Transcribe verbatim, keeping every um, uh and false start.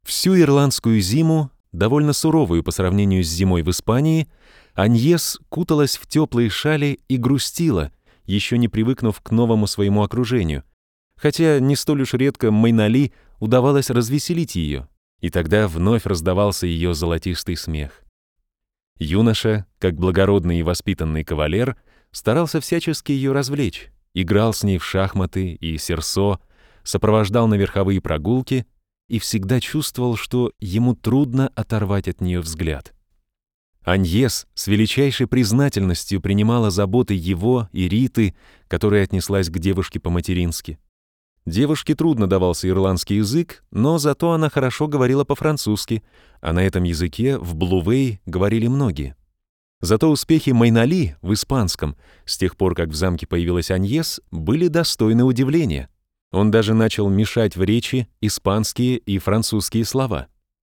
Всю ирландскую зиму, довольно суровую по сравнению с зимой в Испании, Аньес куталась в теплые шали и грустила, еще не привыкнув к новому своему окружению, хотя не столь уж редко Майнали удавалось развеселить ее, и тогда вновь раздавался ее золотистый смех. Юноша, как благородный и воспитанный кавалер, старался всячески ее развлечь, играл с ней в шахматы и серсо, сопровождал на верховые прогулки и всегда чувствовал, что ему трудно оторвать от нее взгляд. Аньес с величайшей признательностью принимала заботы его и Риты, которая отнеслась к девушке по-матерински. Девушке трудно давался ирландский язык, но зато она хорошо говорила по-французски, а на этом языке в Блувей говорили многие. Зато успехи Майнали в испанском, с тех пор, как в замке появилась Аньес, были достойны удивления. Он даже начал мешать в речи испанские и французские слова.